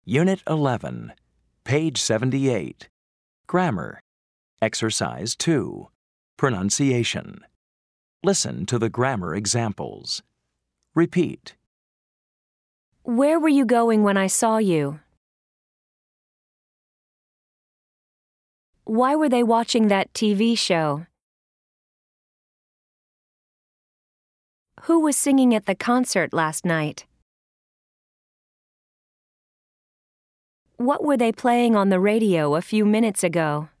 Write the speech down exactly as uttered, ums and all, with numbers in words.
Unit eleven, page seventy-eight. Grammar. Exercise two. Pronunciation. Listen to the grammar examples. Repeat. Where were you going when I saw you? Why were they watching that T V show? Who was singing at the concert last night? What were they playing on the radio a few minutes ago?